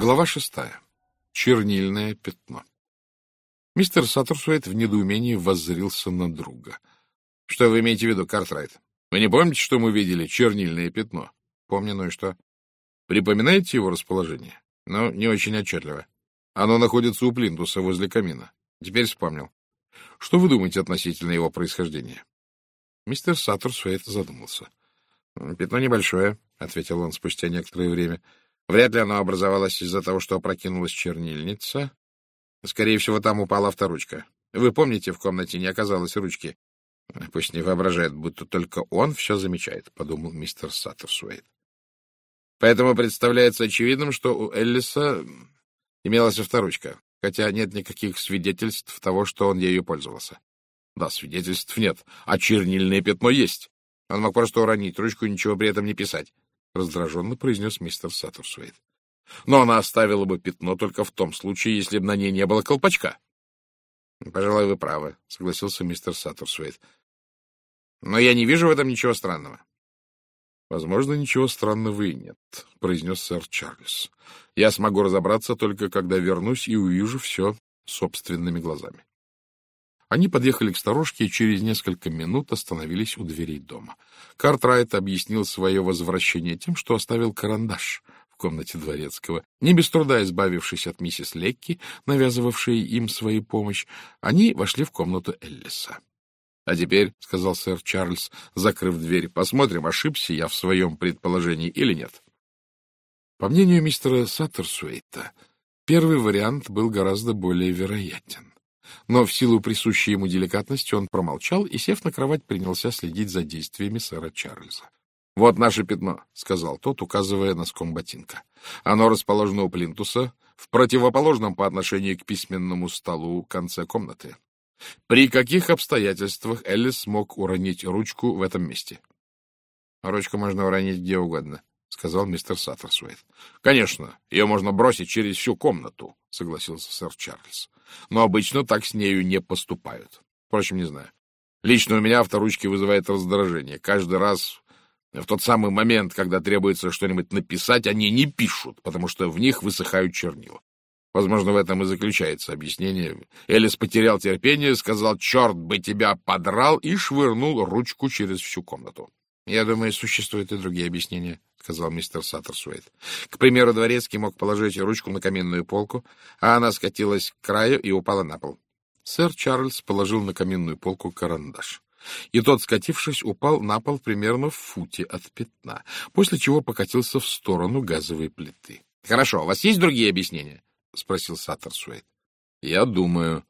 Глава 6. Чернильное пятно. Мистер Саттерсуэйт в недоумении воззрился на друга. — Что вы имеете в виду, Картрайт? Вы не помните, что мы видели чернильное пятно? — Помню, ну и что? — Припоминаете его расположение? — Ну, не очень отчетливо. Оно находится у плинтуса возле камина. Теперь вспомнил. Что вы думаете относительно его происхождения? Мистер Саттерсуэйт задумался. — Пятно небольшое, — ответил он спустя некоторое время. — Вряд ли оно образовалось из-за того, что опрокинулась чернильница. Скорее всего, там упала авторучка. Вы помните, в комнате не оказалось ручки? — Пусть не воображает, будто только он все замечает, — подумал мистер Саттерсуэйт. Поэтому представляется очевидным, что у Эллиса имелась авторучка, хотя нет никаких свидетельств того, что он ею пользовался. Да, свидетельств нет, а чернильное пятно есть. Он мог просто уронить ручку и ничего при этом не писать, — раздраженно произнес мистер Саттерсуэйт. Но она оставила бы пятно только в том случае, если бы на ней не было колпачка. — Пожалуй, вы правы, — согласился мистер Саттерсуэйт. — Но я не вижу в этом ничего странного. — Возможно, ничего странного и нет, — произнес сэр Чарльз. — Я смогу разобраться только, когда вернусь и увижу все собственными глазами. Они подъехали к сторожке и через несколько минут остановились у дверей дома. Картрайт объяснил свое возвращение тем, что оставил карандаш в комнате дворецкого. Не без труда избавившись от миссис Лекки, навязывавшей им свою помощь, они вошли в комнату Эллиса. — А теперь, — сказал сэр Чарльз, закрыв дверь, — посмотрим, ошибся я в своем предположении или нет. По мнению мистера Саттерсуэйта, первый вариант был гораздо более вероятен. Но в силу присущей ему деликатности он промолчал и, сев на кровать, принялся следить за действиями сэра Чарльза. — Вот наше пятно, — сказал тот, указывая носком ботинка. — Оно расположено у плинтуса, в противоположном по отношению к письменному столу конце комнаты. При каких обстоятельствах Эллис мог уронить ручку в этом месте? — Ручку можно уронить где угодно, — сказал мистер Саттерсуэйт. — Конечно, ее можно бросить через всю комнату, — согласился сэр Чарльз. — Но обычно так с нею не поступают. Впрочем, не знаю. Лично у меня авторучки вызывает раздражение. Каждый раз в тот самый момент, когда требуется что-нибудь написать, они не пишут, потому что в них высыхают чернила. Возможно, в этом и заключается объяснение. Эллис потерял терпение, сказал «черт бы тебя подрал» и швырнул ручку через всю комнату. — Я думаю, существуют и другие объяснения, — сказал мистер Саттерсуэйт. К примеру, дворецкий мог положить ручку на каминную полку, а она скатилась к краю и упала на пол. Сэр Чарльз положил на каминную полку карандаш. И тот, скатившись, упал на пол примерно в футе от пятна, после чего покатился в сторону газовой плиты. — Хорошо, у вас есть другие объяснения? — спросил Саттерсуэйт. — Я думаю...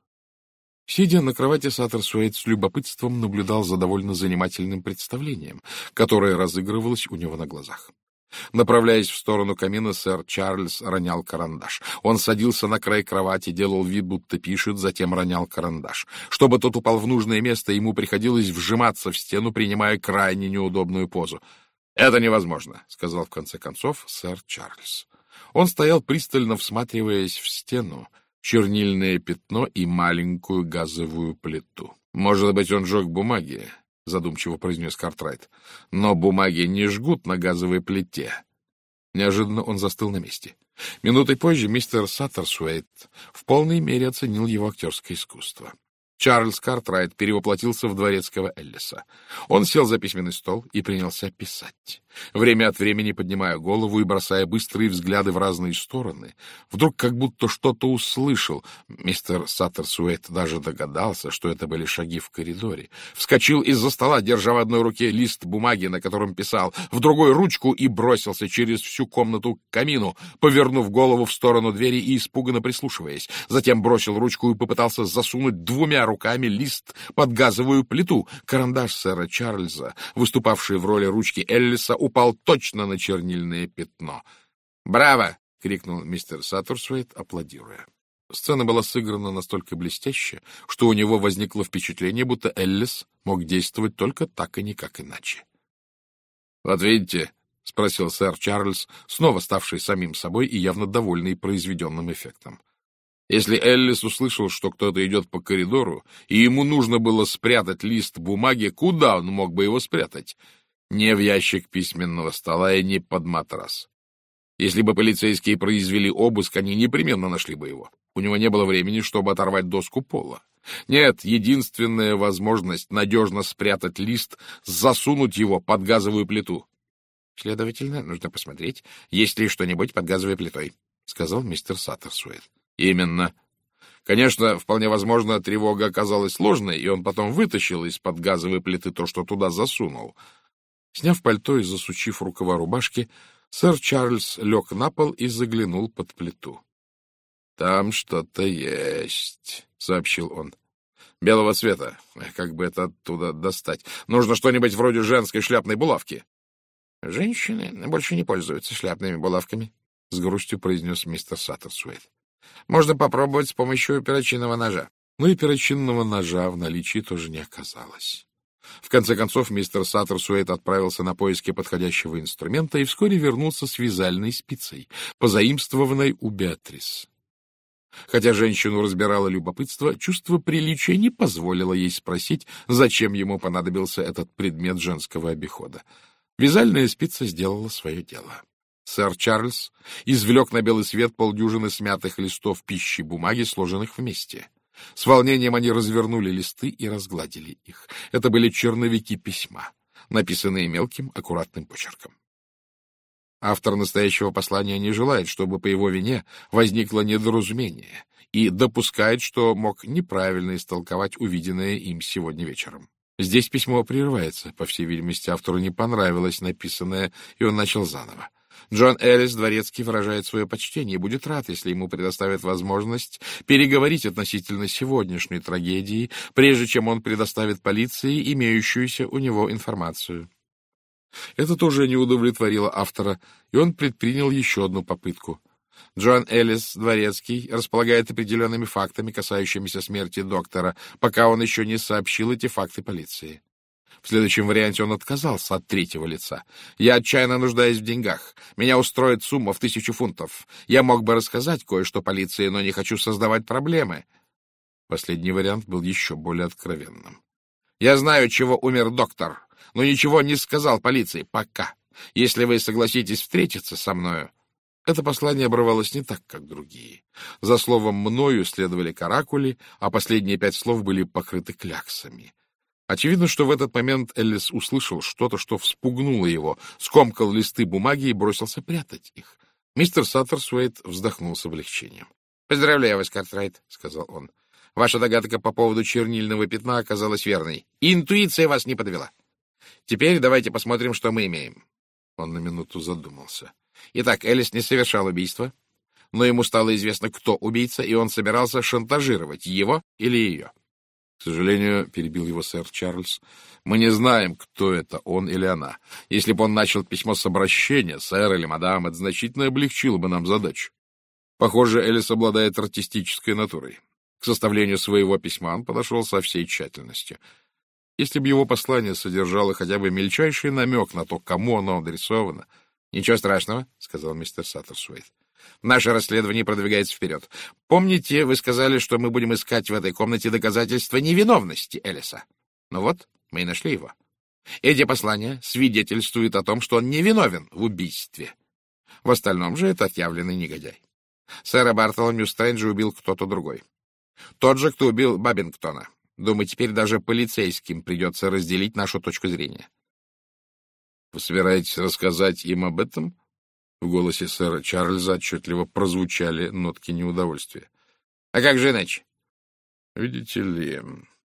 Сидя на кровати, Саттерсуэйт с любопытством наблюдал за довольно занимательным представлением, которое разыгрывалось у него на глазах. Направляясь в сторону камина, сэр Чарльз ронял карандаш. Он садился на край кровати, делал вид, будто пишет, затем ронял карандаш. Чтобы тот упал в нужное место, ему приходилось вжиматься в стену, принимая крайне неудобную позу. — Это невозможно, — сказал в конце концов сэр Чарльз. Он стоял, пристально всматриваясь в стену, чернильное пятно и маленькую газовую плиту. — Может быть, он жег бумаги, — задумчиво произнес Картрайт. — Но бумаги не жгут на газовой плите. Неожиданно он застыл на месте. Минутой позже мистер Саттерсуэйт в полной мере оценил его актерское искусство. Чарльз Картрайт перевоплотился в дворецкого Эллиса. Он сел за письменный стол и принялся писать, время от времени поднимая голову и бросая быстрые взгляды в разные стороны. Вдруг как будто что-то услышал. Мистер Саттерсуэйт даже догадался, что это были шаги в коридоре. Вскочил из-за стола, держа в одной руке лист бумаги, на котором писал, в другой — ручку, и бросился через всю комнату к камину, повернув голову в сторону двери и испуганно прислушиваясь. Затем бросил ручку и попытался засунуть двумя руками лист под газовую плиту. Карандаш сэра Чарльза, выступавший в роли ручки Эллиса, упал точно на чернильное пятно. «Браво!» — крикнул мистер Саттерсуэйт, аплодируя. Сцена была сыграна настолько блестяще, что у него возникло впечатление, будто Эллис мог действовать только так и никак иначе. — Вот видите, — спросил сэр Чарльз, снова ставший самим собой и явно довольный произведенным эффектом. Если Эллис услышал, что кто-то идет по коридору, и ему нужно было спрятать лист бумаги, куда он мог бы его спрятать? Не в ящик письменного стола и не под матрас. Если бы полицейские произвели обыск, они непременно нашли бы его. У него не было времени, чтобы оторвать доску пола. Нет, единственная возможность надежно спрятать лист — засунуть его под газовую плиту. — Следовательно, нужно посмотреть, есть ли что-нибудь под газовой плитой, — сказал мистер Саттерсуэйт. — Именно. Конечно, вполне возможно, тревога оказалась ложной, и он потом вытащил из-под газовой плиты то, что туда засунул. Сняв пальто и засучив рукава рубашки, сэр Чарльз лег на пол и заглянул под плиту. — Там что-то есть, — сообщил он. — Белого цвета. Как бы это оттуда достать? Нужно что-нибудь вроде женской шляпной булавки. — Женщины больше не пользуются шляпными булавками, — с грустью произнес мистер Саттерсуэйт. — Можно попробовать с помощью перочинного ножа. Но и перочинного ножа в наличии тоже не оказалось. В конце концов, мистер Саттерсуэйт отправился на поиски подходящего инструмента и вскоре вернулся с вязальной спицей, позаимствованной у Беатрис. Хотя женщину разбирало любопытство, чувство приличия не позволило ей спросить, зачем ему понадобился этот предмет женского обихода. Вязальная спица сделала свое дело. Сэр Чарльз извлек на белый свет полдюжины смятых листов пищи бумаги, сложенных вместе. С волнением они развернули листы и разгладили их. Это были черновики письма, написанные мелким, аккуратным почерком. Автор настоящего послания не желает, чтобы по его вине возникло недоразумение, и допускает, что мог неправильно истолковать увиденное им сегодня вечером. Здесь письмо прерывается. По всей видимости, автору не понравилось написанное, и он начал заново. Джон Эллис, дворецкий, выражает свое почтение и будет рад, если ему предоставят возможность переговорить относительно сегодняшней трагедии, прежде чем он предоставит полиции имеющуюся у него информацию. Это тоже не удовлетворило автора, и он предпринял еще одну попытку. Джон Эллис, дворецкий, располагает определенными фактами, касающимися смерти доктора, пока он еще не сообщил эти факты полиции. В следующем варианте он отказался от третьего лица. «Я отчаянно нуждаюсь в деньгах. Меня устроит сумма в 1000 фунтов. Я мог бы рассказать кое-что полиции, но не хочу создавать проблемы». Последний вариант был еще более откровенным. «Я знаю, чего умер доктор, но ничего не сказал полиции. Пока. Если вы согласитесь встретиться со мною...» Это послание обрывалось не так, как другие. За словом «мною» следовали каракули, а последние 5 слов были покрыты кляксами. Очевидно, что в этот момент Эллис услышал что-то, что вспугнуло его, скомкал листы бумаги и бросился прятать их. Мистер Саттерсуэйт вздохнул с облегчением. — Поздравляю вас, Картрайт, — сказал он. — Ваша догадка по поводу чернильного пятна оказалась верной. Интуиция вас не подвела. Теперь давайте посмотрим, что мы имеем. Он на минуту задумался. Итак, Эллис не совершал убийства, но ему стало известно, кто убийца, и он собирался шантажировать его или ее. — К сожалению, — перебил его сэр Чарльз, — мы не знаем, кто это, он или она. Если бы он начал письмо с обращения, сэр или мадам, это значительно облегчило бы нам задачу. Похоже, Эллис обладает артистической натурой. К составлению своего письма он подошел со всей тщательностью. Если бы его послание содержало хотя бы мельчайший намек на то, кому оно адресовано... — Ничего страшного, — сказал мистер Саттерсуэйт. — Наше расследование продвигается вперед. Помните, вы сказали, что мы будем искать в этой комнате доказательства невиновности Эллиса? Ну вот, мы и нашли его. Эти послания свидетельствуют о том, что он невиновен в убийстве. В остальном же это отъявленный негодяй. Сэра Бартоломью Стрэнджа убил кто-то другой. Тот же, кто убил Бабингтона. Думаю, теперь даже полицейским придется разделить нашу точку зрения. — Вы собираетесь рассказать им об этом? В голосе сэра Чарльза отчетливо прозвучали нотки неудовольствия. — А как же иначе? — Видите ли...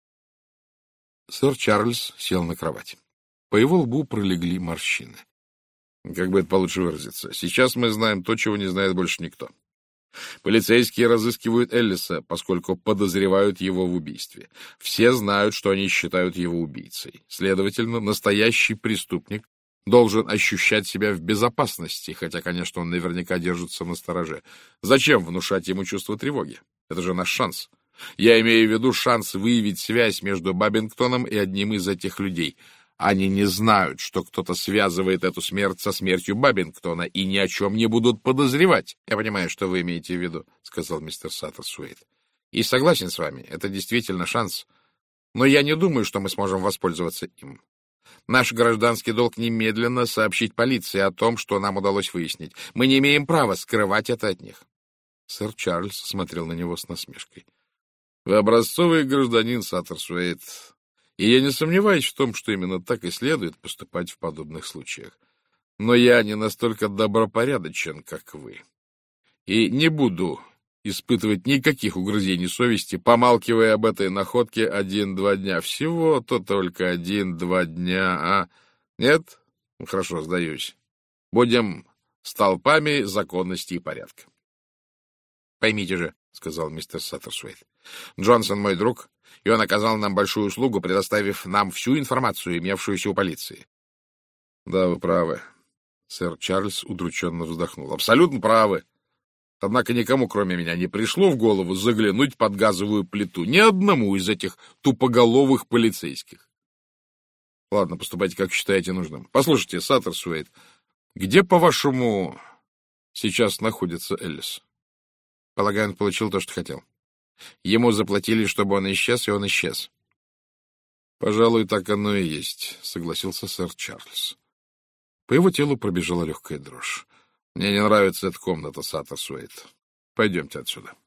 Сэр Чарльз сел на кровать. По его лбу пролегли морщины. Как бы это получше выразиться? Сейчас мы знаем то, чего не знает больше никто. Полицейские разыскивают Эллиса, поскольку подозревают его в убийстве. Все знают, что они считают его убийцей. Следовательно, настоящий преступник должен ощущать себя в безопасности, хотя, конечно, он наверняка держится настороже. Зачем внушать ему чувство тревоги? Это же наш шанс. Я имею в виду шанс выявить связь между Бабингтоном и одним из этих людей. Они не знают, что кто-то связывает эту смерть со смертью Бабингтона, и ни о чем не будут подозревать. — Я понимаю, что вы имеете в виду, — сказал мистер Саттерсуэйт. — И согласен с вами, это действительно шанс. Но я не думаю, что мы сможем воспользоваться им. Наш гражданский долг немедленно сообщить полиции о том, что нам удалось выяснить. Мы не имеем права скрывать это от них. Сэр Чарльз смотрел на него с насмешкой. — Вы образцовый гражданин, Саттерсуэйт, и я не сомневаюсь в том, что именно так и следует поступать в подобных случаях. Но я не настолько добропорядочен, как вы, и не буду испытывать никаких угрызений совести, помалкивая об этой находке 1-2 дня. Всего-то только 1-2 дня, а? Нет? Хорошо, сдаюсь. Будем столпами законности и порядка. Поймите же, — сказал мистер Саттерсуэйт, — Джонсон мой друг, и он оказал нам большую услугу, предоставив нам всю информацию, имевшуюся у полиции. — Да, вы правы. Сэр Чарльз удрученно вздохнул. — Абсолютно правы. Однако никому, кроме меня, не пришло в голову заглянуть под газовую плиту. Ни одному из этих тупоголовых полицейских. Ладно, поступайте, как считаете нужным. Послушайте, Саттерсуэйт, где, по-вашему, сейчас находится Эллис? Полагаю, он получил то, что хотел. Ему заплатили, чтобы он исчез, и он исчез. Пожалуй, так оно и есть, согласился сэр Чарльз. По его телу пробежала легкая дрожь. Мне не нравится эта комната, Саттерсуэйт. Пойдемте отсюда.